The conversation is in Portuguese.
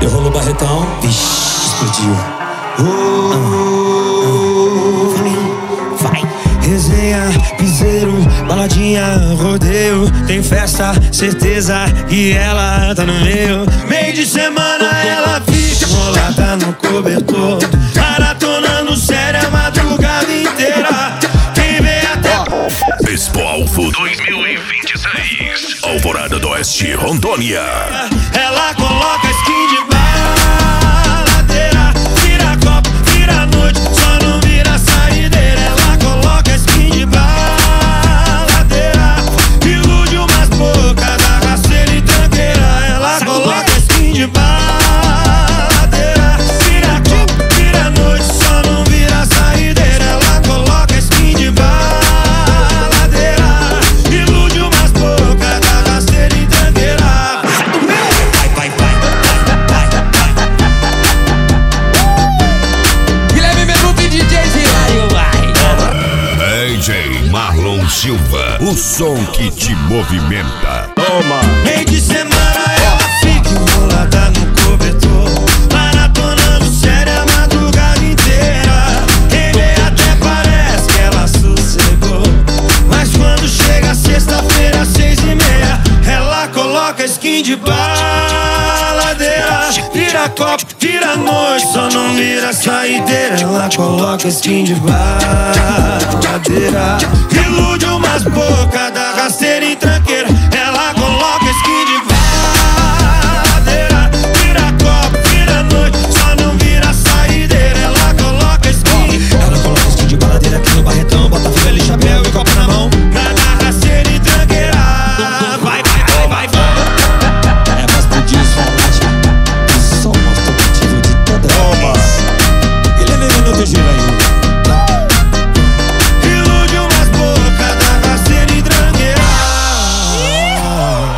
Eu rolo o barretão, vixi, explodiu. Vai. Resenha, piseiro, baladinha, rodeio. Tem festa, certeza que ela tá no meio. Meio de semana ela fica enrolada no cobertor, maratonando sério a madrugada inteira. Quem vem até Expo Alvo 2026, Alvorada do Oeste, Rondônia. ela coloca skin de baladeira, vira copo, vira noite, só não vira saideira. Ela coloca skin de baladeira, ilude umas bocas da rasteira e tranqueira. Ela coloca skin de baladeira, vira copo, vira noite, só não vira saideira. Ela coloca skin de baladeira, ilude umas bocas da rasteira e tranqueira. Guilherme Menudo e DJ Zilário, vai. DJ Marlon Silva, o som que te movimenta. Meio de semana ela fica enrolada no cobertor, maratonando sério a madrugada inteira. Quem vê até parece que ela sossegou, mas quando chega sexta-feira, 6h30, ela coloca skin de baladeira, vira copo, vira noite, só não vira saideira. Ela coloca skin de baladeira, ilude umas bocas